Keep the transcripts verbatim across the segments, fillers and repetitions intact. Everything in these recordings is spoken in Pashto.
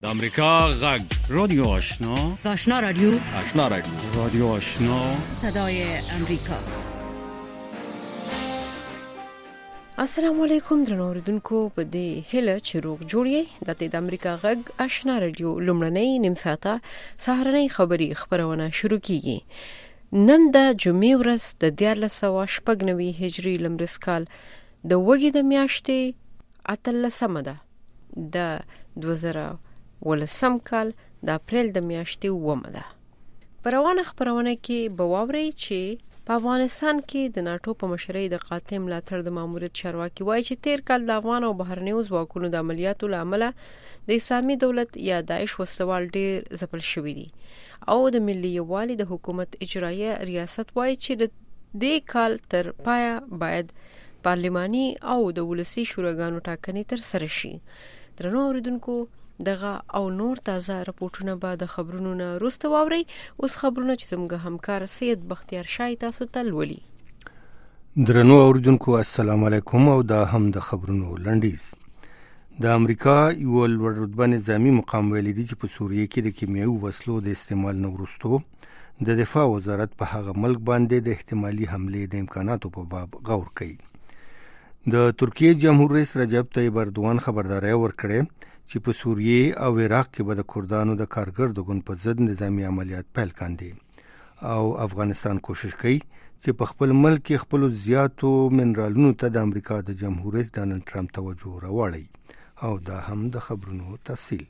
د امریکا غږ رادیو آشنا آشنا رادیو آشنا رادیو رادیو آشنا صدای امریکا. السلام علیکم درنو اوریدونکو، په دې هله چې روغ جوړی د امریکا غږ آشنا رادیو لومړنۍ نیم ساعته سهارنۍ خبری خبرونه شروع کیږي. نن د جمعې ورځ د دیارلس سوه شپږ نوي هجري لمریز کال د وګړي د میاشتې اتلسمه ده د دوه زره ولسم کال د اپریل د میاشتې اوومه ده. په روانه خبرونه کې به واورئ چې په افغانستان کې د ناتو په مشرۍ د قاطع ملاتړ د ماموریت چارواکي وایي چې تیر کال د افغان او بهرنیو ځواکونو د عملیاتو له امله د اسلامي دولت یا داعش وسوال ډیر ځپل شوي دي او د ملي یووالي د حکومت اجرایه ریاست وایي چې د دې کال تر پایه باید پارلماني او د ولسي شوراګانو ټاکنې تر سره شي. درنو اوریدونکو، دغه او نور تازه راپورټونه به د خبرونو نه وروسته واورئ. اوس خبرونه چې زموږ همکار سید بختیار شاه تاسو ته لولي. درنو اوریدونکو، السلام علیکم او دا هم د خبرونو لنډیز. د امریکا یو لوړ رتبه نظامی مقام ویلي دی چې په سوریه کې د کیمیاوي وسلو د استعمال نه وروسته د دفاع وزارت په هغه ملک باندې د احتمالي حملې د امکاناتو په باب غور کوي. د ترکیه جمهور رئیس رجب طیب اردوغان خبرداري ورکړه چې په سوریه او عراق کې به د کردانو د کارګردو ګوند په ضد نظامی عملیات پیل کاندي او افغانستان کوشش کوي چې په خپل ملک کې خپل زیاتو منرالونو ته د امریکا د جمهور رئیس ډانلډ ټرمپ توجه راوړي. او دا هم د خبرونو تفصیل.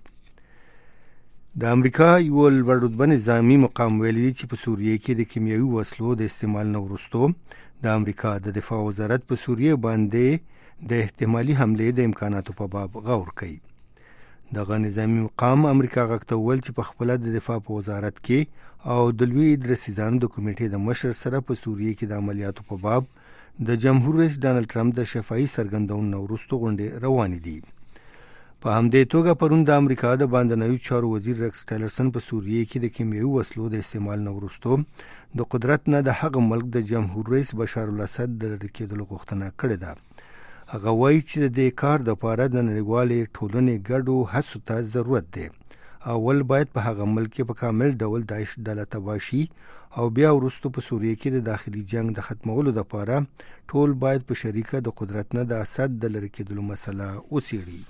د امریکا یو لوړ رتبه نظامی مقام ویلي دی چې په سوریه کې د کیمیاوي وسلو د استعمال نه وروسته د امریکا د دفاع وزارت په سوریه باندې د احتمالي حملې د امکاناتو په باب غور کوي. دغه نظامی مقام امریکا غوښتل ول چې په خپل د دفاع په وزارت کې او د لوی درسیزانو د کمیټې د مشر سره په سوریه کې د عملیاتو په باب د جمهور رئیس ډانلډ ټرمپ د شفاهي څرګندونو وروسته غونډې روانې دي. په همدې توګه پرون د امریکا د باندنیو چارو وزیر ریکس ټیلرسن په سوریه کې د کیمیاوي وسلو د استعمال نه وروسته د قدرت نه د هغه ملک د جمهور رئیس بشار الاسد د لرې کېدلو غوښتنه کړې ده. هغه وایي چې د دې کار دپاره د نړیوالې ټولنې ګډو هڅو ته ضرورت دی. اول باید په هغه ملک کې په کامل ډول داعش ډله تباه شي او بیا وروسته په سوریه کې د داخلي جنگ د ختمولو دپاره ټول باید په شریکه د قدرت نه د اسد د لرې کېدلو مسله وڅېړي.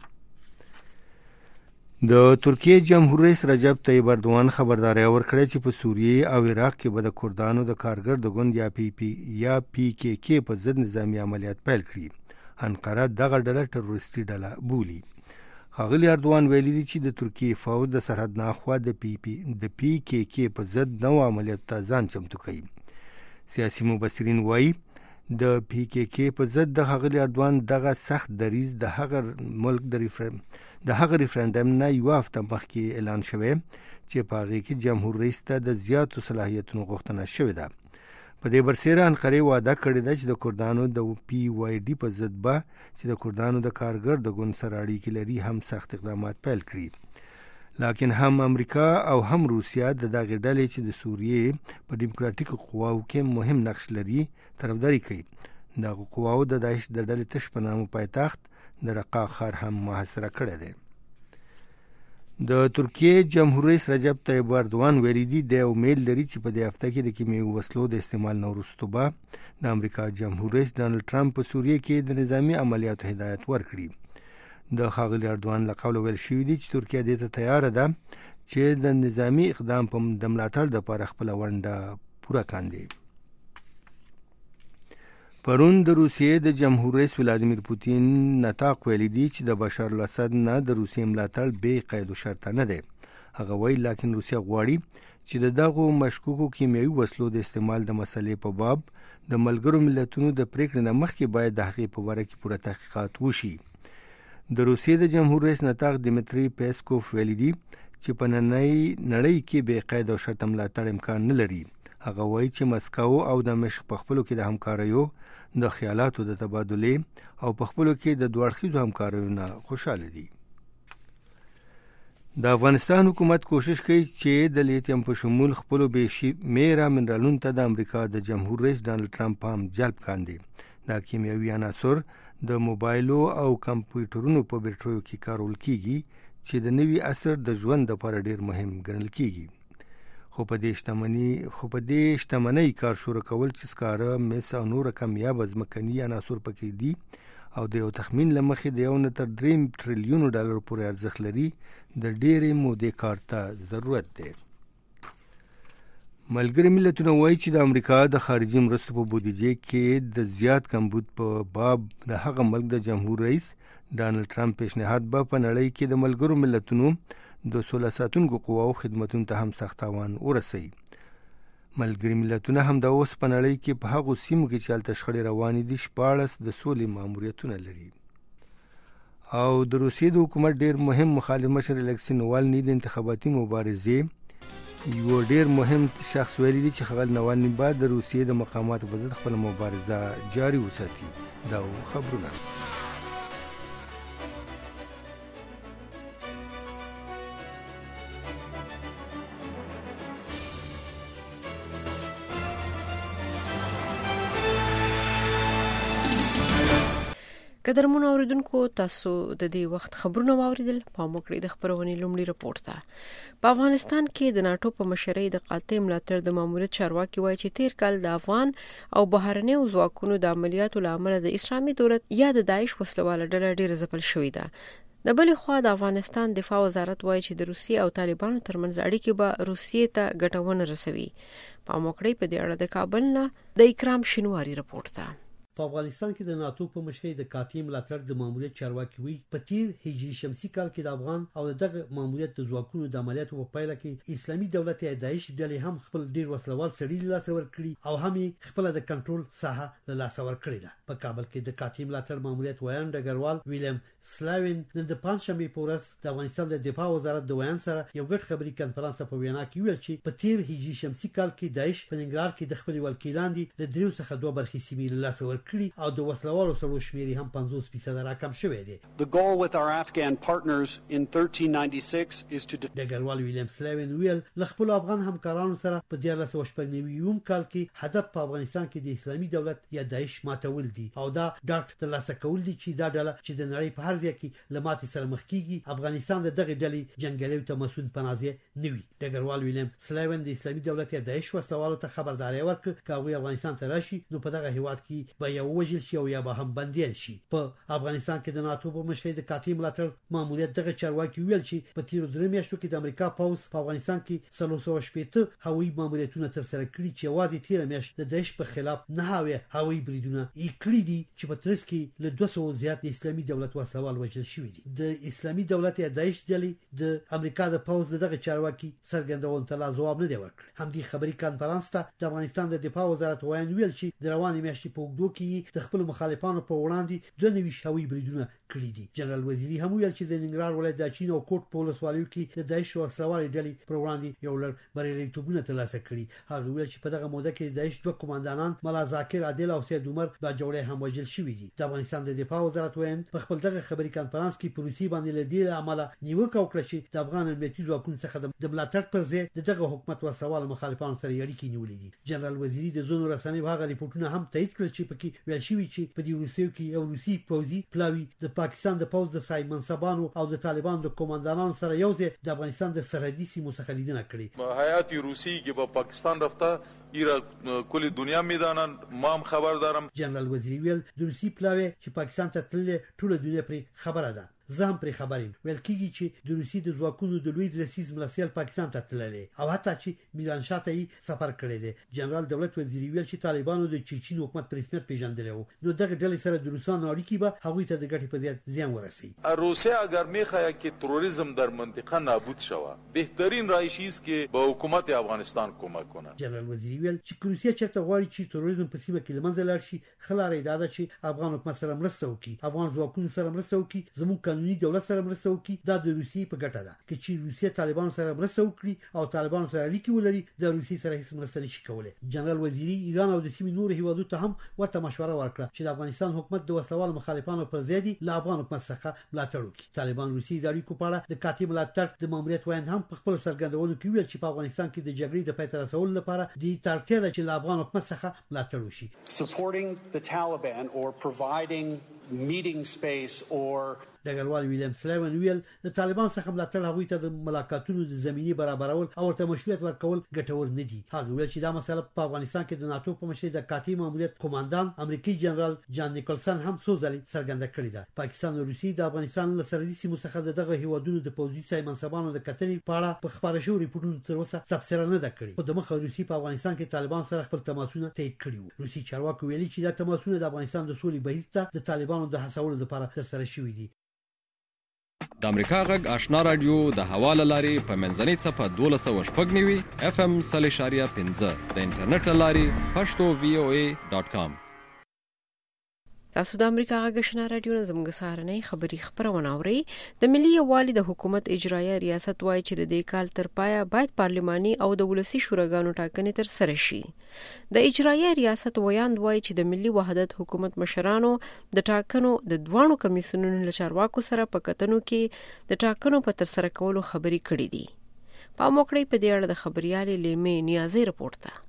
د ترکیه جمهور رئیس رجب طیب اردوغان خبرداري ورکړه چې په سوریه او عراق کې به د کردانو د کارګردو ګوند یا پی پی یا پی کې کې په ضد نظامی عملیات پیل کړي. انقره دغه ډله تروریستي ډله بولي. ښاغلي اردوغان ویلي دي چې د ترکیه فوج د سرحد ناخوا د پی پی د پی کې کې په ضد نو عملیات ته ځان چمتو کوي. سیاسي مبصرین وایي د پی کې کې په ضد د ښاغلي اردوغان دغه سخت دریځ د هغه ملک د ریفرم د هغه ریفرندم نه یو هفته مخکې اعلان شوی چې په هغې کې جمهور رئیس ته د زیاتو صلاحیتونو غوښتنه شوې ده. په دې برسېره انقرې وعده کړې ده چې د کردانو د پی وای ډي په ضد به چې د کردانو د کارګردو ګوند سره اړیکې لري هم سخت اقدامات پیل کړي. لکن هم امریکا او هم روسیا د دغې ډلې چې د سوریې په ډیموکراتیکو قواو کې مهم نقش لري طرفداري کوي. دغه قواو د داعش د ډلې تش په نامه پایتخت د رقا ښار هم محاصره کړی دی. د ترکیه جمهور رئیس رجب طیب اردوغان ویلي دي د امید لري چې په دې هفته کې د کیمیاوي وسلو د استعمال نه وروسته به د امریکا جمهور رئیس ډانلډ ټرمپ په سوریه کې د نظامی عملیاتو هدایت ورکړي. د ښاغلي اردوغان له قوله ویل شوي دي چې ترکیه دې ته تیاره ده چې د نظامی اقدام په د ملاتړ دپاره خپله ونډه پوره کاندي. پرون د روسیې د جمهور رئیس ولادیمیر پوتین نطاق ویلي دی چې د بشار الاسد نه د روسیې ملاتړ بې قید و شرطه نه دی. هغه وایي لکن روسیه غواړي چې د دغو مشکوکو کیمیاوي وسلو د استعمال د مسلې په باب د ملګرو ملتونو د پریکړې نه مخکې باید د هغې په باره کې پوره تحقیقات وشي. د روسیې د جمهور رئیس نطاق دیمتری پیسکوف ویلي دی چې په نننۍ نړۍ کې بې قید او شرطه ملاتړ امکان نه لري. هغه وایي چې مسکو او دمشق په خپلو کې د همکاریو د خیالاتو د تبادلې او په خپلو کې د دوه اړخیزو همکاریو نه خوشحاله دي. د افغانستان حکومت کوشش کوي چې د لیتیم په شمول خپلو بې شمېره منرالونو ته د امریکا د جمهور رئیس ډانلډ ټرمپ پام جلب کاندي. دا کیمیاوي عناصر د موبایلو او کمپیوټرونو په بیټریو کې کارول کیږي چې د نوي عصر د ژوند لپاره ډیر مهم ګڼل کیږي. خو په دې شتمنۍ خو په دې شتمنۍ کار شروع کول چې سکاره مس او نور کمیاب ځمکني عناصر پکې دي او د یو تخمین لمخې د یو نه تر درې ټریلیون ډالر پورې ارزښت لري د ډېرې مودې کار ته ضرورت دی. ملګري ملتونه وایي چې د امریکا د خارجي مرستو په بودیجې کې د زیات کمبود په باب د هغه ملک د جمهور رئیس ډانلډ ټرمپ پیشنهاد به په نړۍ کې د ملګرو ملتونو د سوله ساتونکو قواو خدمتونو ته هم سخت تاوان ورسوي. ملګري ملتونه هم د اوس په نړۍ کې په هغو سیمو کې چې هلته شخړې روانې دي شپاړس د سولې ماموریتونه لري. او د روسیې د حکومت ډېر مهم مخالف مشر الکسی نوالني د انتخاباتي مبارزې یو ډېر مهم شخص ویلي دی چې ښاغلی نوالني باید د روسیې د مقاماتو په ضد خپله مبارزه جاري وساتي. دا خبرونه قدرمن اوریدونکو تاسو د دې وخت خبرونه واوریدل. په موکړې د خبرونې لومړی رپورټ ته. په افغانستان کې د ناتو په مشرۍ د قاطع ملاتړ د ماموریت چارواکي وایي چې تیر کال د افغان او بهرنیو ځواکونو د عملیاتو لامل د اسلامي دولت یا د داعش وسلواله ډله ډیره ځپل شوې ده. د بلې خوا د افغانستان دفاع وزارت وایي چې د روسیې او طالبانو ترمنځ اړیکې به روسیې ته ګټه ونه رسوي. په موکړې په دې اړه د کابل نه د اکرام شینواری رپورټ ته. په افغانستان کې د ناتو په مشرۍ د قاطع ملاتړ د ماموریت چارواکي وی په تیر هجري شمسي کال کې د افغان او دغه ماموریت د ځواکونو د عملیاتو په پایله کې اسلامي دولت یا داعش ډلې هم خپل ډیر وسلوال سړي لاس ورکړي او هم خپل د کنټرول ساحه له لاس ورکړي ده. په کابل کې د قاطع ملاتړ ماموریت ویان ډګروال ویلیم سلاوین نن د پنځشنبه په ورځ د افغانستان د دفاع وزارت د ویان سره یو ګډ خبري کانفرنس په وینا کې ویل چې په تیر هجري شمسي کال کې داعش په ننګرهار کې د خپل وکیلاندې له دریو څخه دوه برخې سیمې له لاس ورکړي او د وسلوالو سره شمیرې هم پنځوس فیصد راکم شوې دي. The goal with our Afghan partners in thirteen ninety-six is to ډګروال ویلیم سلاوین ویل له خپل افغان همکارانو سره په دیار لس وشپږنیوم کال کې هدف په افغانستان کې د اسلامي دولت یا داعش ماتول دي او دا ډاټ ترلاسه کول دي چې دا ډله چې د نړۍ په هر ځای کې له ماتې سره مخ کیږي افغانستان د دغه ډلې جنگیالیو ته مسؤل پنازې نه وي. ډګروال ویلیم سلاوین د اسلامي دولت یا داعش وسلوالو ته خبرداري ورکړه چې هغوی افغانستان ته راشي نو په دغه هیواد کې به یو وجل شي او یا به هم بندیان شي. په افغانستان کې د ناتو په مشرۍ د قاطع ملاتړ ماموریت دغه چارواکي ویل چې په تیر درې میاشتو کې د امریکا پوز په افغانستان کې څلور سوه شپږ هوایي ماموریتونه تر سره کړي چې یوازې تیر میاشت د داعش په خلاف نه هوایي بریدونه یې کړي دي چې په ترڅ کې له دوه سوه زیات د اسلامي دولت وسلوال وژل شوي دي. د اسلامي دولت یا داعش ډلې د امریکا د پوز دغه چارواکي څرګندون ته لا جواب نه دی ورکړ. همدې خبري کانفرنس ته د افغانستان د دفاع وزارت وایي ویل چې د روانې میاشتې په وګړو کې د خپل مخالفانو په وړاندې دوه نوي هوایي بریدونه کړي دي. جنرال وزیری هم ویل چې د ننګرهار ولایت د چین او کوټ په ولسوالیو کې د داعش وسلوال ډلې پر وړاندې یو لړ بریالیتوبونه ترلاسه کړي. هغه ویل چې په دغه موده کې د داعش دوه کمانډانان ملا ذاکر عادل او سید عمر با جوړې هم وژل شوي دي. د افغانستان د دفاع وزارت وایي په خپل دغه خبري کانفرنس کې پروسي باندې له دې عمله نیوکه وکړه چې د افغان امنیتي ځواکونو څخه د ملاتړ پر ځای دغه حکومت وسوال مخالفانو سره اړیکې نیولې دي. جنرال وزیری د زونو رسنۍ هغه ریپورتونه هم تایید کړل چې پکې ویل شوی چې په دې روسیې کې یو روسي پوځي پلاوی د پاکستان د پوځ د سای منصبانو او د طالبانو د کمانډانانو سره یو ځای د افغانستان د سرحدي سیمو څخه لیدنه کړې. هیئت روسی کې په پاکستان رفته ایرا کلی دنیا میدانن مام خبر دارم. جنرال وزیری ویل د روسي پلاوی چې پاکستان ته تللی ټول دنیا پر خبره ده. زم پر خبریم ویل کیږي چې د روسي د ځواکونو د لوی درسیز ملسیل پاکستان ته تللی او حتی چې میلان شاته یې سفر کړی دی. جنرال دولت وزیری ویل چې طالبانو د چچین حکومت پر رسمیت پیژندلی وو نو دغه ډلې سره د روسانو اړیکې به هغوی ته د ګټې په زیات زیان ورسي. روسیه اگر میخواهد که تروریسم در منطقه نابود شود بهترین رایش است که به حکومت افغانستان کمک کند. جنرال وزیری ویل چې روسیه چېرته غواړي چې تروریسم په سیمه کې له منځه لاړ شي ښه لاره یې دا ده چې افغان حکومت سره مرسته وکړي افغان ځواکونو سره مرسته وکړي زموږ قانوني دولت سره مرسته وکړي. دا د روسیې په ګټه ده چې روسیه طالبانو سره مرسته وکړي او طالبانو سره اړیکې ولري د روسیې سره هیڅ مرسته نشي کولای. جنرال وزیری ایران او د سیمې نور هیوادو ته هم ورته مشوره ورکړه چې د افغانستان حکومت د وسلوال مخالفانو پر ضد له افغان حکومت څخه ملاتړ وکړي. طالبان روسیې د اړیکو په اړه د قاطع ملاتړ د ماموریت وایي هم په خپل څرګندونو کې ویل چې په افغانستان کې د جګړې د پای ته رسولو لپاره د ترتیب د چې له افغان حکومت څخه ملاتړ وشي. Supporting the Taliban or providing meeting space or ډګروال ویلیام سلیمن ویل د طالبان څخه ملاتړ هغوی ته د ملاقاتونو د زمینی برابرول او ورته مشروعیت ورکول ګټور نه دي. هغه ویل چې دا مسله په افغانستان کې د ناتو په مشرۍ د کاتی ماموریت قوماندان امریکایي جنرال جان نیکلسن هم څو ځلې څرګنده کړې ده. پاکستان او روسیې د افغانستان له سرحدي سیمو څخه دغه هیوادونو د پوځي سای منصبانو د کتنې په اړه په خبرو شوو ریپورتونو تر اوسه تفسیر نه ده کړې. په دمخه روسیې په افغانستان کې طالبان سره خپل تماسونه تایید کړي وو. روسي چارواکو ویلي چې دا تماسونه د افغانستان د سولې بهیر ته د طالبانو د هڅولو لپاره ترسره شوي دي. د امریکا غږ آشنا رادیو د حواله لاري په منځنۍ صفه دولس او شپږ نیوي اف ام صالح شاریه پنځه د انټرنیټ لاري پښتو وی او ای ډاٹ کام. تاسو د امریکا غږ آشنا رادیو نه زموږ سهارنۍ خبری خبرونه اورئ. د ملي یووالي د حکومت اجرایه ریاست وایي چې د دې کال تر پایه باید پارلماني او د ولسی شوراګانو ټاکنې تر سره شي. د اجرایه ریاست ویاند وایي چې د ملي وحدت حکومت مشرانو د ټاکنو د دوانو کمیسیونونو له چارواکو سره په کتنو کې د ټاکنو په تر سره کولو خبري کړې دي. په موکړې په دې اړه د خبريالې لیمې نیازي رپورټ ده.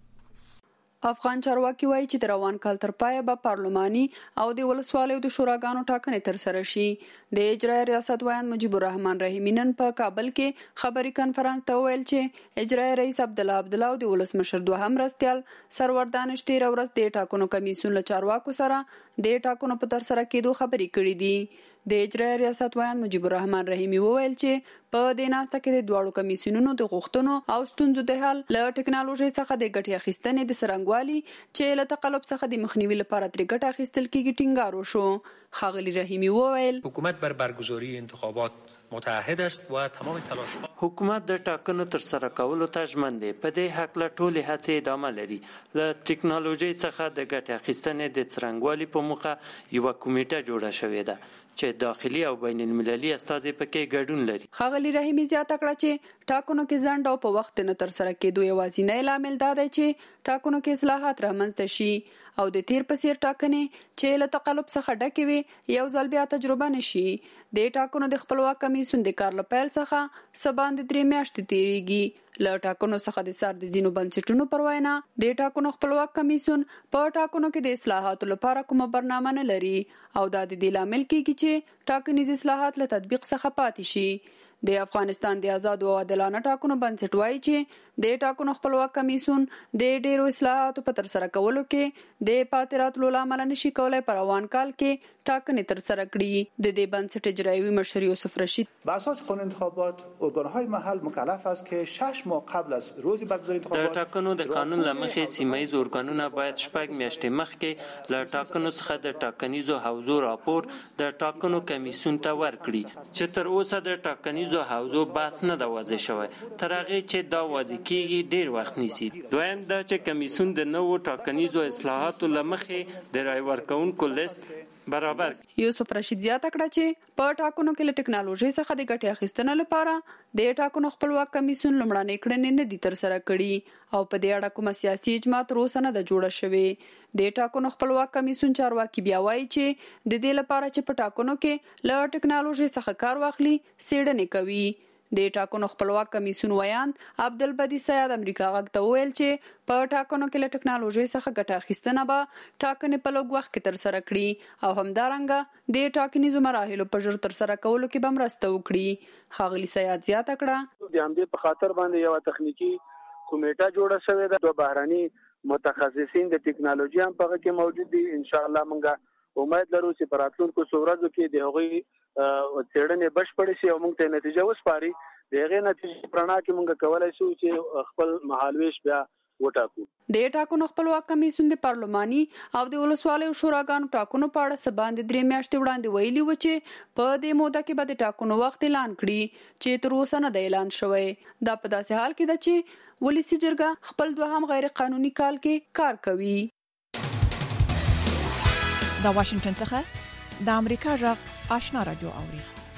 افغان چارواکي وایي چې د روان کال تر پایه به پارلماني او د ولسوالیو د شوراګانو ټاکنې تر سره شي. د اجرایه ریاست ویاند مجيب الرحمن رحیمی نن په کابل کې خبري کانفرنس ته ویل چې اجرایه رئیس عبد الله عبد الله او د ولسمشر دوهم مرستیال سرور دانش تیر ورځ د ټاکنو کمیسیون له چارواکو سره د ټاکنو په تر سره کېدو خبري کړې دي. د اجرایه ریاست ویاند مجيب الرحمن رحیمی وویل چې په دې ناسته کې د دوړو کمیسیونونو د غوښتنو او ستونزو د حل له ټکنالوژي څخه د ګټې اخیستنې د سرنګوالي چې له تقلب څخه د مخنیوي لپاره تر ګټه اخیستل کېږي ټینګار وشو. ښاغلي رحیمی وویل حکومت بر برگزاری انتخابات متعهد است و تمام تلاش حکومت د ټاکنو تر سره کولو ته ژمن دی. په دې حق له ټولې هڅې ادامه لري. له ټکنالوژي څخه د ګټې اخیستنې د څرنګوالي په موخه یو کمیټه جوړه شوې ده چې داخلي او بین المللي استازي پکې ګډون لري. ښاغلي رحیمی زیاته کړه چې ټاکنو کې ځنډ او په وخت نه تر سره کېدو یوازینی لامل دا دی چې ټاکنو کې اصلاحات رامنځته شي او د تیر په څیر ټاکنې چې له تقلب څخه ډکې وي یو ځل بیا تجربه نشي. د ټاکنو د خپلواک کمیسیون د کار لپاره څخه سباند درې میاشتې تیریږي. له ټاکنو څخه د سر د زینو بنسټونو پر وینا د ټاکنو خپلواک کمیسیون په ټاکنو کې د اصلاحاتو لپاره کومه برنامه نه لري او دا د دې لامل کېږي چې ټاکنیز اصلاحات له تطبیق څخه پاتې شي. د افغانستان د آزاد او عادلانه ټاکنو بنسټ وایي چې د ټاکنو خپلواک کمیسیون د ډیرو اصلاحاتو په تر سره کولو کې د پاتراتلو لامل نشي کولای پر روان کال کې ټاکنې تر سره کړي. د دې بنسټ اجرایوي مشر یوسف رشید بر اساس قانون انتخابات ارگان‌های محل مکلف است که شش ماه قبل از روز برگزاری انتخابات د ټاکنو د قانون لمخې سیمایي ارګانونه باید شپږ میاشتې مخکې له ټاکنو څخه د ټاکنیزو حوزو راپور د ټاکنو کمیسیون ته ورکړي چې تر اوسه د ټاکنیزو حوزو بحث نه دا واضح شوی. تر هغه چې دا واضح کیږي ډیر وخت نیسي. دویم دا چې کمیسیون د نوو ټاکنیزو اصلاحاتو لمخې د رای ورکونکو لیست برابر. یوسف رشید زیاته کړه چې په ټاکنو کې له ټکنالوژي څخه د ګټې اخیستنې لپاره د ټاکنو خپلواک کمیسیون لمړنۍ کړنې نه دي تر سره کړي او په دې اړه کومه سیاسي اجماع تر اوسه نه ده جوړه شوې. د ټاکنو خپلواک کمیسیون چارواکي بیا وایي چې د دې لپاره چې په ټاکنو کې له ټکنالوژي څخه کار واخلي څېړنې کوي. د ټاکنو خپلواک کمیسیون ویاند عبدالبدی سید امریکا غږ ته ویل چې په ټاکنو کې له ټکنالوژي څخه ګټه اخیستنه به ټاکنې په لږ وخت کې تر سره کړي او همدارنګه د ټاکنیزو مراحلو په ژر تر سره کولو کې به مرسته وکړي. ښاغلي سید زیاته کړه د همدې په خاطر باندې یو تخنیکی کمیټه جوړه شوې ده. د بهراني متخصصین د ټکنالوژي هم په کې موجود دي. ان شاء الله موږ امید لرو چې په راتلونکو څو ورځو کې د هغوی څېړنې بشپړې شي او موږ ته نتیجه وسپاري. د هغې نتیجې پرانا کې موږ کولای شو چې خپل مهالویش بیا وټاکو. د ټاکنو خپلواک کمیسیون د پارلماني او د ولسوالیو شوراګانو ټاکنو په اړه سباند درې میاشتې وړاندې ویلي و چې په دې موده کې به د ټاکنو وخت اعلان کړي چې تر اوسه نه دی اعلان شوی. دا په داسې حال کې ده چې ولسی جرګه خپل دوهم غیر قانوني کال کې کار کوي. د واشنگټن څخه د امریکا غږ آشنا رادیو اوري.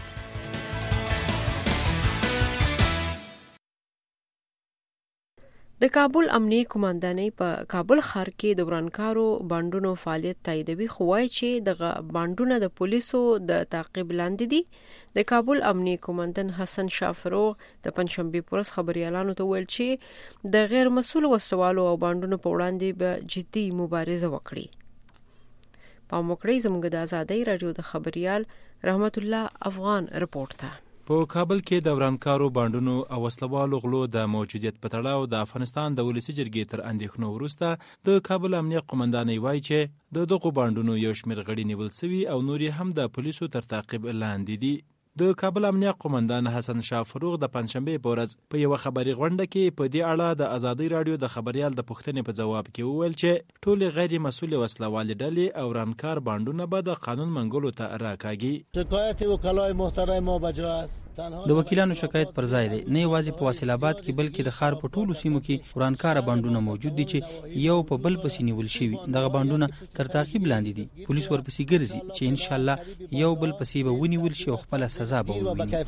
د کابل امنیه قوماندانۍ په کابل ښار کې د ورانکارو بانډونو فعالیت تاییدوي خو وايي چې د بانډونو د پولیسو د تعقیب لاندې دي. د کابل امنیه قوماندان حسن شافروغ د پنځشنبه پورس خبريالانو ته ویل چې د غیر مسؤل وسوالو او بانډونو په وړاندې به جدي مبارزه وکړي. په موکړی زموږ د ازادي رادیو د خبريال رحمت الله افغان رپورت ته. په کابل کې د ورانکارو بانډونو او وسلوالو غلو د موجودیت په تړاو د افغانستان د ولسی جرګې تر اندېښنو وروسته د کابل امنیه قومندانۍ وایي چې د دغو بانډونو یو شمېر غړي نیول سوي او نور هم د پولیسو تر تعقیب لاندې دي. د کابل امنیه قومندان حسن شاه فروغ د پنځشنبه په ورځ په یو خبري غونډه کې په دې اړه د ازادي رادیو د خبريال د پوښتنې په جواب کې وویل چې ټول غیر مسؤل وسلوال ډلې او رانکار بانډونه به د قانون منګولو ته راکاږي. شکایت وکلای محترم ما بجا است. د وکیلانو شکایت پر ځای دی، نه یوازې په واصل آباد کې بلکې د ښار په ټولو سیمو کې ورانکار بانډونه موجود دي چې یو په بل پسې نیول شوي. دغه بانډونه تر تعقیب لاندې دي، پولیس ورپسې ګرځي چې ان شاء الله یو بل پسې به ونیول شي او خپل سزا به وویني.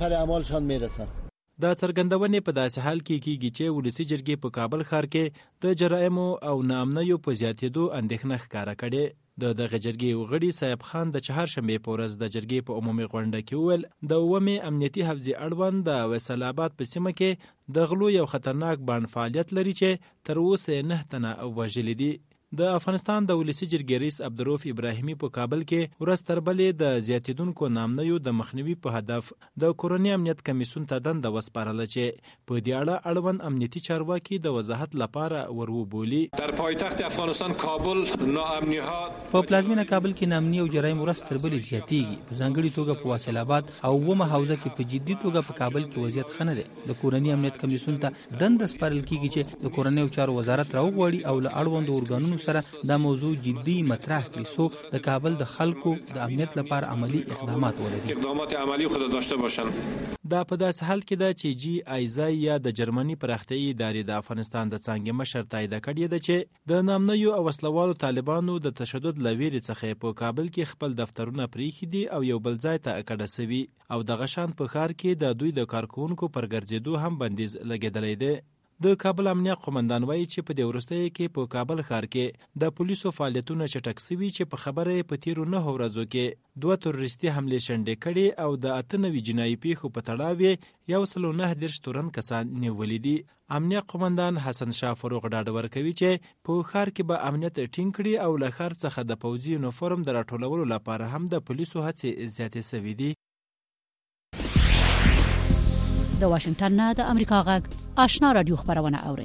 دا څرګندونې په داسې حال کې کیږي چې ولسی جرګې په کابل ښار کې د جرایمو او ناامنیو په زیاتېدو اندېښنه ښکاره کړې. د دغه جرګې غړي صاحب خان د چهارشنبې په ورځ د جرګې په عمومي غونډه کې وویل د اومې امنیتي حفظې اړوند د ویصل آباد په سیمه کې د غلو یو خطرناک بانډ فعالیت لري چې تر اوسه نه تنه وژلي دي. د افغانستان د ولسی جرګې رئیس عبدالرؤف ابراهیمي په کابل کې ورځ تر بلې د زیاتېدونکو ناامنیو د مخنیوي په هدف د کورنۍ امنیت کمیسیون ته دنده وسپارله چې په دې اړه اړوند امنیتي چارواکي د وضاحت لپاره وروبولي. در پایتخت افغانستان کابل ناامنیات په پلازمینه کابل کې ناامني او جرایم ورځ تر بلې زیاتېږي، په ځانګړي توګه په واصل آباد او ومه حوزه کې په جدي توګه په کابل کې وضعیت ښه نه دی. د کورنۍ امنیت کمیسیون ته دنده سپارل کیږي چې د کورنۍ چارو وزارت راوغواړي او له اړوندو ارګانونو سره دا موضوع جدي مطرح کړي څو د کابل د خلکو د امنیت لپاره عملی اقدامات ولري. اقدامات عملی خود داشته باشند. دا په داسې حال کې ده چې جی آیزای یا د جرمني پراختیایي ادارې د افغانستان د څانګې مشر تایید کړی ده چې د نامنیو او وسلوالو طالبانو د تشدد له ویرې څخه په کابل کې خپل دفترونه پریښي دي او یو بل ځای ته کډه سوي او دغه شان په ښار کې د دوی د کارکونکو پر ګرځېدو هم بندیز لګېدلی دی. د کابل امنیه قومندان وایي چې په دې وروستیو کې په کابل ښار کې د پولیسو فعالیتونه چټک سوي چې په خبره په تیرو نهو ورځو کې دوه تروریستي حملې شنډې کړي او د اته نوي جنایي پیښو په تړاو یې یو سل او نهه دېرش تورن کسان نیولي دي. امنیه قومندان حسن شاه فروغ ډاډ ورکوي چې په ښار کې به امنیت ټینګ کړي او له ښار څخه د پوځي یونیفورم د راټولولو لپاره هم د پولیسو هڅې زیاتې سوي دي. د واشنگټن نه د امریکا غږ آشنا رادیو خبرونه اوري.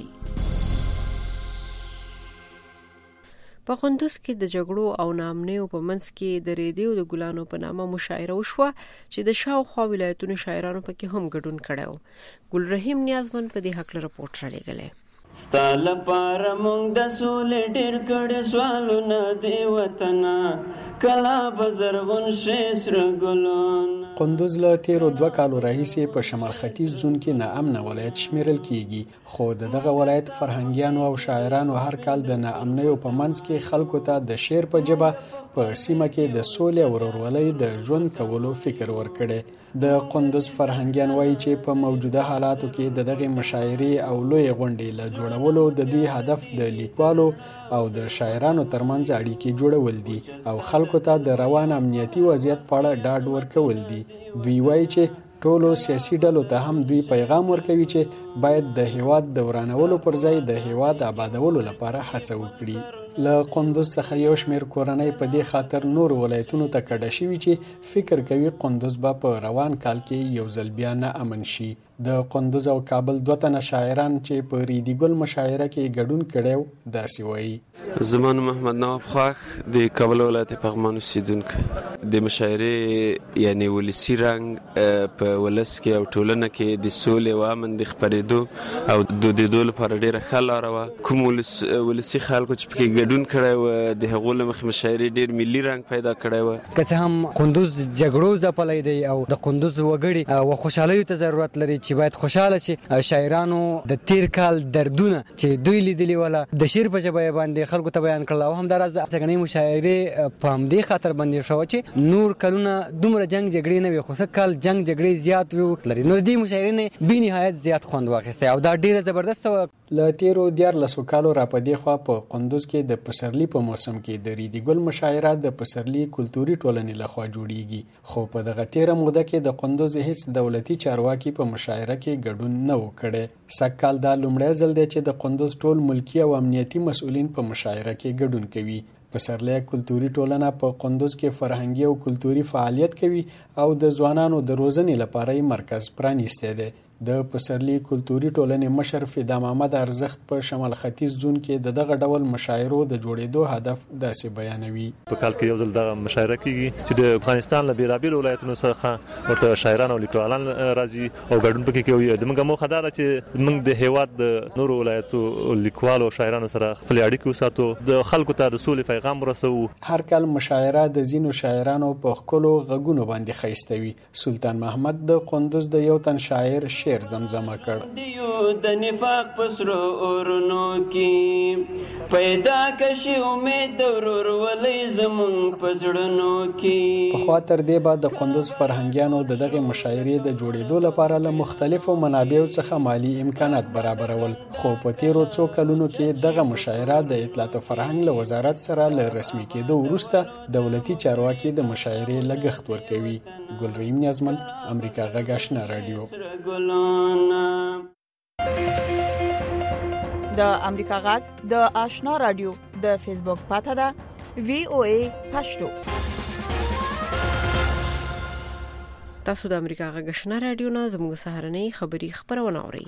په قندوز کې د جګړو او ناامنیو په منځ کې د ریډیو د ګلانو په نامه مشاعره وشوه چې د شاوخوا ولایتونو شاعرانو پکې هم ګډون کړو. ګل رحیم نیازمن په دې حق رپورټ را لېږلی. ستاله پاره مونږ د سولې ډېر کړي سوالونه دی وطنه کلا بزرغون شسر ګلون. قندوز له تیرو دوه کالو راهیسې په شمال ختیځ زون کې ناامنه ولایت شمیرل کیږي، خو دغه ولایت فرهنګیانو او شاعرانو هر کال د ناامنیو په منځ کې خلکو ته د شعر په ژبه په سیمه کې د سولې او ورورولۍ د ژوند کولو فکر ورکړي. د قندوز فرهنګیان وایي چې په موجوده حالاتو کې د دغه مشاعرې او لوی غونډې له جوړولو د دوی هدف د لیکوالو او د شاعرانو ترمنځ اړیکې جوړول دي او خلکو ته د روان امنیتي وضعیت په اړه ډاډ ورکول دي. دوی وایي چې ټولو سیاسي ډلو ته هم دوی پیغام ورکوي چې باید د هیواد د ورانولو پر ځای د هیواد آبادولو لپاره هڅه وکړي. له قندوز څخه یو شمېر کورنۍ په دې خاطر نور ولایتونو ته کډه شوي چې فکر کوي قندوز به په روان کال کې یو ځل بیا نه امن شي. د قندوز او کابل دوه تنه شاعران چې په ریډي ګل مشاعره کې ګډون کړي داسې وایي. زمان محمد نواب خوښ د کابل ولایت پغمان اوسیدونکی د مشاعرې یعنی ولسی رنګ په ولس کې او ټولنه کې د سولې او امن د خپرېدو او د دودیدو لپاره ډېره ښه لاره وه. کوم ولسي خلکو چې پکې ګډون کړی و د هغو له مخې مشاعرې ډېر ملي رنګ پیدا کړی و. که څه هم قندوز جګړو ځپلی دی او د قندوز وګړي و خوشحالیو ته ضرورت لري چې باید خوشاله شي. شاعرانو د تیر کال دردونه چې دوی لیدلي ولا د شعر په ژبه باندې خلکو ته بیان کړل او همداراز څنګهنۍ مشاعرې په همدې خاطر باندې شو چې نور کلونه دومره جنگ جګړې نه وي خو څه کال جنگ جګړې زیات وي لري نو دې مشاعرې نه بې نهایت زیات خوند واخیستی او دا ډېره زبردست وه. له تیرو دیارلسو کالو را په دې خوا په قندوز کې د پسرلي په موسم کې د ریډي ګل مشاعره د پسرلي کلتوري ټولنې لخوا جوړیږي، خو په دغه تیره موده کې د قندوز هیڅ دولتي چارواکي په مشاعره کې ګډون نه و کړی. سږکال دا لومړی ځل دی چې د قندوز ټول ملکي او امنیتي مسؤلین په مشاعره کې ګډون کوي. پسرلی کلتوري ټولنه په قندوز کې فرهنګي او کلتوري فعالیت کوي او د ځوانانو د روزنې لپاره یې مرکز پرانیستی دی. د پسرلی کلتوري ټولنې مشر فدا محمد ارزښت په شمال ختیځ زون کې د دغه ډول مشاعرو د جوړېدو هدف داسې بیانوي. په کال کې یو ځل دغه مشاعره کیږي چې د افغانستان له بیلابیلو ولایتونو څخه ورته شاعران او لیکوالان راځي او ګډون پکې کوي. زموږ موخه دا ده چې موږ د هیواد د نورو ولایتو لیکوالو او شاعرانو سره خپل اړیکې وساتو، د خلکو ته د سولې پیغام ورسوو. هر کال مشاعره د ځینو شاعرانو په ښکلو غږونو باندې ښایسته وي. سلطان محمد د قندوز د یو تن شاعر شعر زمزمه کړ. د نفاق پسرو اورونو کې پیدا کشي امید د ورور ولې زمونږ په زړونو کې. په خوا تر دې بعد د قندوز فرهنګیانو د دغه مشاعرې د جوړېدو لپاره له مختلفو منابعو څخه مالی امکانات برابرول، خو په تیرو څو کلونو کې دغه مشاعره د اطلاعات او فرهنګ له وزارت سره له رسمي کېدو وروسته دولتي چارواکي د مشاعرې لګښت ورکوي. ګلریم نیازمن، امریکا غږ آشنا رادیو. د امریکا غږ د آشنا رادیو د فیسبوک پاته ده وی او ای پښتو. تاسو د امریکا غږ آشنا رادیو نه زموږ سهارنۍ خبری خبرونه اورئ.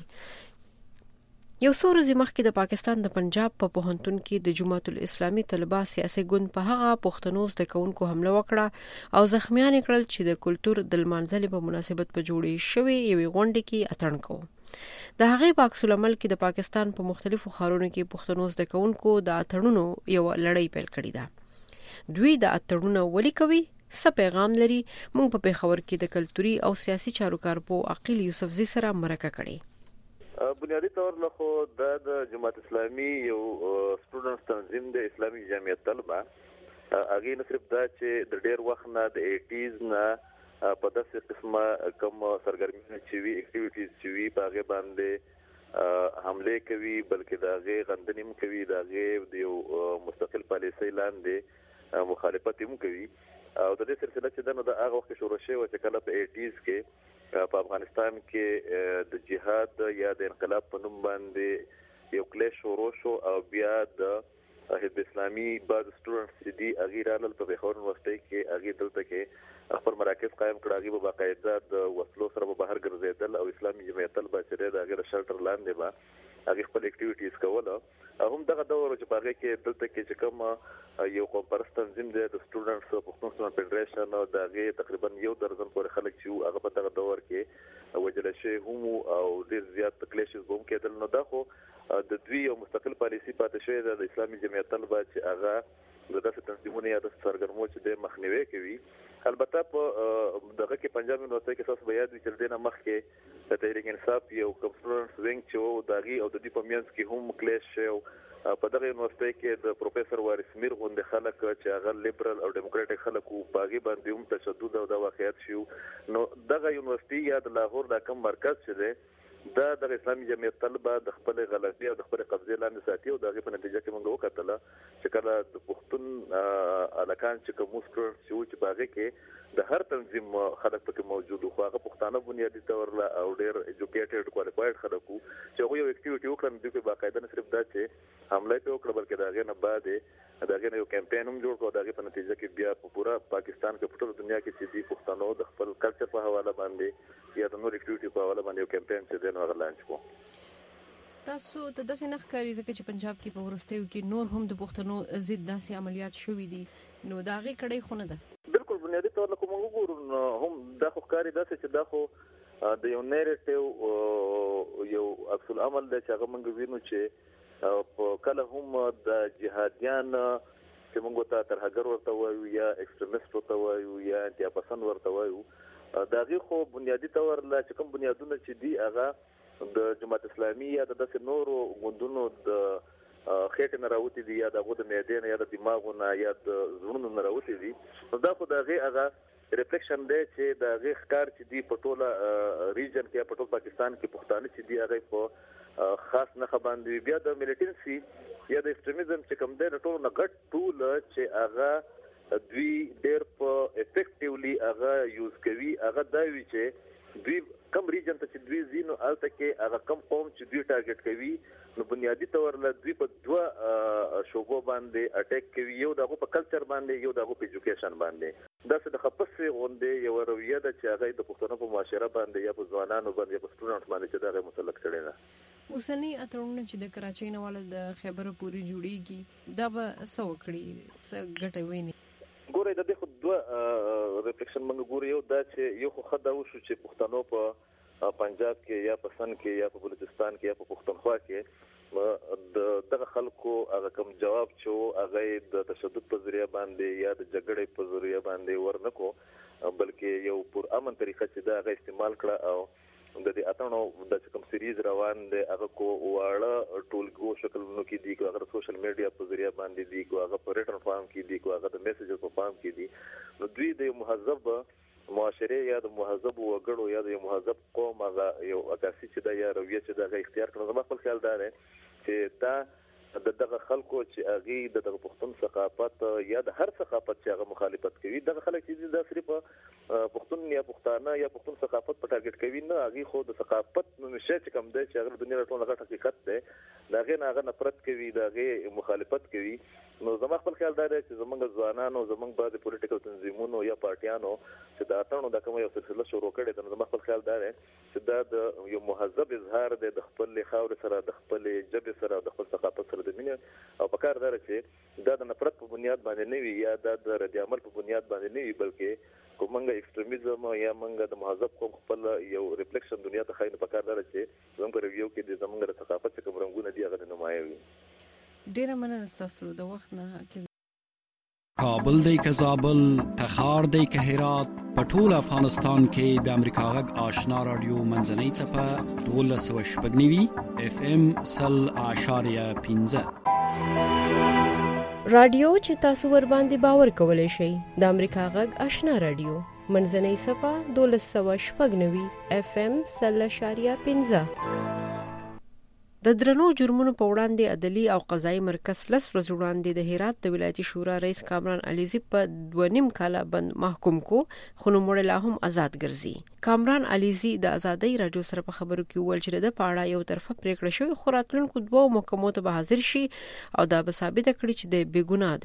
یو څو ورځې مخکې د پاکستان د پنجاب په پوهنتون کې د جماعت الاسلامي طلبه سیاسي ګوند په هغه پښتنو زده کوونکو حمله وکړه او زخمیان کړل چې د کلچر د لمانځلې په مناسبت په جوړې شوې یوې غونډې کې اتڼ کوو. د هغې په عکس العمل کې د پاکستان په مختلفو ښارونو کې پښتنو زده کوونکو د اتڼونو یو لړۍ پیل کړې ده. دوی د اتڼونو ولې کوي، څه پیغام لري؟ موږ په پیښور کې د کلتوري او سیاسي چارو کارپو عقیل یوسفزي سره مرکه کړې. بنیادی طور له خو د جماعت اسلامي یو سټوډنټس تنظیم د اسلامي جمعیت طلبه هغه نه صرف دا چې د ډیر وخت نه د ایټیز نه په داسې قسمه کوم سرګرمي چې وی اکټیویټیز چې وی په هغه باندې حمله کوي، بلکې دا هغه غندنیم کوي، دا هغه د یو مستقل پالیسي لاندې مخالفت هم کوي. او د دې سلسله چې دنه د هغه وخت شروع شوه چې کله په ایټیز کې په افغانستان کې د جهاد یا د انقلاب په نوم باندې یو کلیش شروع شو او بیا د حزب اسلامي بعض سټوډنټس چې دي هغه رالل په پیښور یونیورسيټي کې هغه دلته کې خپل مراکز قائم کړ. هغه په باقاعده د وسلو سره په بهر ګرځیدل او اسلامي جمعیت طلبه چې د هغه شلټر لاندې به هغه خپل اکټیویټیز کوله. هم دغه دور چې په هغه کې دلته کې چې کوم یو قوم پرست تنظیم دی د سټوډنټس پښتون سټوډنټ فدریشن او دغه تقریبا یو درجن پورې خلک چې هغه په دغه دور کې وجل شي هم او ډیر زیات کلیشز بوم کېدل. نو دا خو د دوی یو مستقل پالیسی پاتې شوی د اسلامي جمعیت طلبه چې هغه د داسې تنظیمونو یا د سرګرمو چې د مخنیوي کوي. البته په دغه کې پنجاب یونیورسيټي کې تاسو بیا د چردینه مخ کې د تحریک انصاف یو کمپیوټر وینګ چې وو دغه او د دې په میانس کې هم کلیش شو. په دغه یونیورسيټي کې د پروفیسور وارث میر غوندې خلک چې هغه لیبرل او ډیموکراټیک خلک وو باغی باندې هم تشدد او د واقعیت شو. نو دغه یونیورسيټي یا د لاهور د کوم مرکز چې دی دا د اسلامي جمعیت طلبه د خپل غلطي او د خپل قبضه لاندې ساتي او دغه په نتیجه کې موږ وکړل چې کله د پښتون الکان چې کوم سټوډنټ چې باغې کې د هر تنظیم خلک پکې موجود خو هغه پښتانه بنیادی تور لا او ډیر ایجوکیټډ کوالیفاید خلک چې هغه یو اکټیویټي وکړل د په باقاعده نه صرف دا چې حمله په وکړه بلکې دغه نه بعد دغه یو کمپاین هم جوړ کړ. دغه په نتیجه کې بیا په پورا پاکستان کې په ټول دنیا کې چې دی پښتنو د خپل کلچر په حواله باندې یا د نور اکټیویټي په حواله باندې یو کمپاین چې دنه غلانچ کو. تاسو ته د داسې نخ کاری ځکه چې پنجاب کې په ورستیو کې نور هم د پښتنو ضد داسې عملیات شوې دي نو دا غي کړي خو نه ده. بالکل بنیادی تور له کوم وګورو هم د خو کاری داسې چې دا خو د یو نیریټیو یو عکس العمل د چې هغه موږ وینو چې په کله هم د جهادیان چې موږ ته ترهګر ورته وایو یا ایکستریمیست ورته وایو یا انتیاپسند ورته وایو دا غي خو بنیادی تور له چې کوم بنیادونه چې دی هغه د جماعت اسلامي یا د داسې نورو غوندونو د خېټه نه راوتی دي یا د غوډ معدې نه یا د دماغونو یا د زړونو نه راوتی دي. نو دا خو د هغه هغه ریفلیکشن دی چې د هغه ښکار چې دی په ټوله ریجن کې په ټول پاکستان کې پښتانه چې دی هغه په خاص نه خباندي بیا د ملیټنسي یا د ایکستریمیزم چې کوم دی ټول نه غټ ټول چې هغه دوی ډېر په افیکټیولی هغه یوز کوي. هغه دا وی چې دوی کم ریجن ته چې دوی زینو الته کې هغه کم قوم چې دوی ټارګټ کوي نو بنیادی تور له دوی په دوه شوبو باندې اٹیک کوي یو دغه په کلچر باندې یو دغه په ایجوکیشن باندې دا څه د خپسې غونډې یو رویه ده چې هغه د پښتنو په معاشره باندې یا په ځوانانو باندې یا په سټوډنټ باندې چې دغه مسلک کړي نه اوسنی اترونه چې د کراچۍ نه ول د خیبر پوری جوړیږي دا به سو کړی څه ګټه ویني ګوره د دې خو دوه ریفلیکشن موږ ګورو یو دا چې یو خو خدای وشو چې پښتنو په پنجاب کې یا په سن کې یا په بلوچستان کې یا په پښتونخوا کې د دغه خلکو هغه کوم جواب چې هغه د تشدد په ذریعہ باندې یا د جګړې په ذریعہ باندې ورنکو بلکې یو پر امن طریقه چې دا هغه استعمال کړه او د دې اتنو د کوم سیریز روان دی هغه کو واړه ټولګو شکلونو کې دی کو هغه سوشل میډیا په ذریعہ باندې دی کو هغه په ریټن فارم کې دی کو هغه د میسیجز په فارم کې دی نو دوی د مهذب معاشره یا د مهذب وګړو یا د مهذب قوم هغه یو اساسي چې دا یا رویه چې دا اختیار کړو زما خپل خیال دا دی چې دا د دغه خلکو چې هغه د دغه پښتون ثقافت یا د هر ثقافت چې هغه مخالفت کوي دغه خلک چې د صرف پښتون یا پښتانه یا پښتون ثقافت په ټارګټ کوي نه هغه خو د ثقافت نشه چې کوم دی چې هغه د دنیا ټول هغه حقیقت دی دا غي نه هغه نفرت کوي دا غي مخالفت کوي نو زما خپل خیال دا دی چې زمونږ ځوانانو زمونږ بعض پولیټیکل تنظیمونو یا پارټیانو چې دا اتنو د کومه یو سلسله شروع کړي دا زما خپل خیال دا دی چې دا د یو مهذب اظهار دی د خپل خاور سره د خپل جبه سره د خپل ثقافت سره د مینه او په کار دار چې دا د نفرت په بنیاد باندې نه وي یا د رد عمل په بنیاد باندې نه وي بلکې کومنګ ایکستریمیزم یا منګه د مهذب قوم خپل یو ریفلیکشن دنیا ته خاين په کار دار چې زموږ ریویو کې د زموږ د ثقافت څخه رنگونه دی هغه نمایي وي ډیر مننه تاسو د وخت نه کابل دی که زابل تخار دی که هرات پټول افغانستان کې د امریکا غږ آشنا رادیو منځنۍ چپه دولس و شپږ اف ام سل اشاریه پنځه رادیو چې تاسو ور باندې باور کولای شئ د امریکا غږ آشنا رادیو منځنۍ چپه دولس و شپږ اف ام سل اشاریه پنځه د درنو جرمونو په وړاندې عدالي او قضایي مرکز لس ورځې وړاندې د هرات د ولایتي شورا رئیس کامران علیزی په دوه نیم کاله بند محکوم کو خو نوموړی لا هم آزاد ګرځي کامران علیزی د ازادۍ رادیو سره په خبرو کې وویل چې د پاړه یو طرفه پریکړه شوې خو راتلونکو دوه محکمو ته به حاضر شي او دا به ثابت کړي چې د بېګناه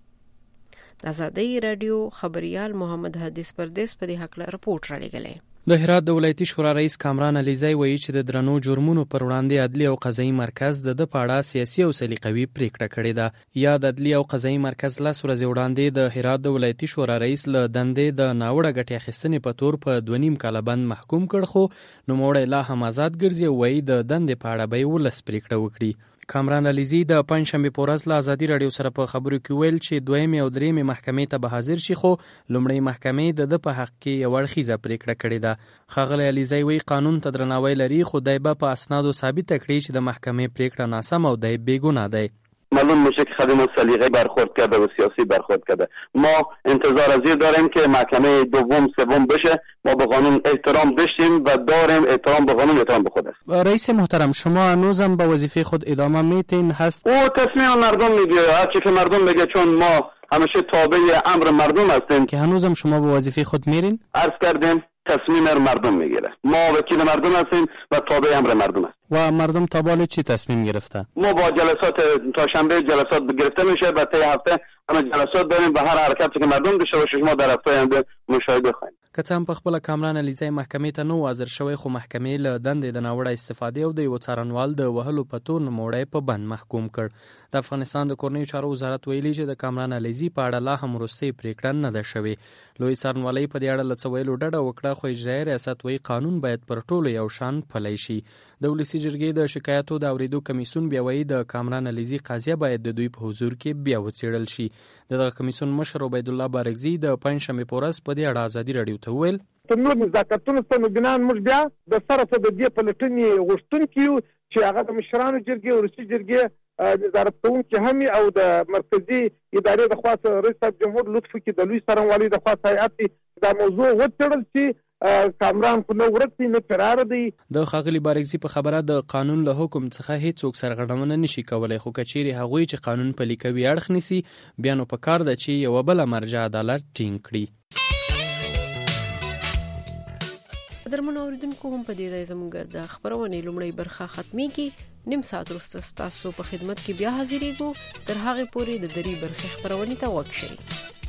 دی د ازادۍ رادیو خبريال محمد حدیث پردیس په دې حق له رپورټ را لګلې د هرات د ولایتي شورا رئیس کامران علیزی وایي چې د درنو جرمونو پر وړاندې عدلي او قضایي مرکز د د پاړه سیاسي او سلیقوي پریکړه کړې ده یا د عدلي او قضایي مرکز لس ورځې وړاندې د هرات د ولایتي شورا رئیس له دندې د ناوړه ګټې اخیستنې په تور په دوه نیم کاله بند محکوم کړ خو نوموړی لا هم آزاد ګرځي او وایي د دندې په اړه به ولس پریکړه وکړي کامران علیزی د پنځشنبه په ورځ له ازادي رادیو سره په خبرو کې ویل چې دویمې او درېمې محکمې ته به حاضر شي خو لومړی محکمې د د په حق کې یو اړخیزه پریکړه کړې ده ښاغلی علیزی وایي قانون ته درناوی لري خو دی به په اسنادو ثابته کړي چې د محکمې پریکړه ناسم او دی بېګناه دی معلوم میشه که خدمات سلیقه برخورد کرده و سیاسی برخورد کرده ما انتظار از این داریم که محکمه دوم سوم بشه ما به قانون احترام داشتیم و داریم احترام به قانون احترام به خود است رئیس محترم شما هنوزم به وظیفه خود ادامه میتین هست او تصمیم مردم میگه هر چی که مردم بگه چون ما همیشه تابع امر مردم هستیم که هنوزم شما به وظیفه خود میرین عرض کردیم تصمیم مردم میگیره ما وکیل مردم هستیم و تابع امر مردم هستیم و مردم تا بالا چی تصمیم گرفته ما با جلسات تا شنبه جلسات گرفته میشه و طی هفته همه جلسات داریم به هر حرکتی که مردم داشته باشه شما در هفته آینده مشاهده خواهید که څه هم په خپل کامران علیزی محکمې ته نو حاضر شوی خو محکمې له دندې د ناوړه استفادې او د یو څارنوال د وهلو په تور نوموړی په بند محکوم کړ د افغانستان د کورنیو چارو وزارت ویلي چې د کامران علیزی په اړه لا هم وروستۍ پریکړه نه ده شوې لوی څارنوالۍ په دې اړه له څه ویلو ډډه وکړه خو اجرایي ریاست وایي قانون باید پر ټولو یو شان پلی شي د ولسي جرګې د شکایاتو د اورېدو کمیسیون بیا وایي د کامران علیزی قضیه باید د دوی په حضور کې بیا وڅېړل شي د دغه کمیسیون مشر عبید الله بارکزي د پنځشنبې په ورځ په دې اړه ازادي راډیو ته وویل تر نور نزاکتونو څخه نو بنا موږ بیا د سره څه د دې پلټنې غوښتونکي یو چې هغه د مشرانو جرګې ولسي جرګې نظارت کوونکي هم او د مرکزي ادارې د خوا څخه رئیس صاحب جمهور لطف وکړي د لوی څارنوالۍ د خوا څخه هیئت دا موضوع وڅېړل چې کامران خو نه ورک دی نه فرار دی د ښاغلي بارکزي په خبره د قانون له حکم څخه هیڅوک سرغړونه نشي کولی خو که چیرې هغوی چې قانون پلي کوي اړخ نیسي بیا نو پکار ده چې یوه بله مرجع عدالت ټینګ کړي درمن اوریدونکو هم په دې ځای زموږ د خبرونې لومړی برخه ختمي کی نیم ساعت وروسته تاسو په خدمت کې بیا حاضرېږو. تر هغه پورې د دری برخه خبرونه ته وښیي.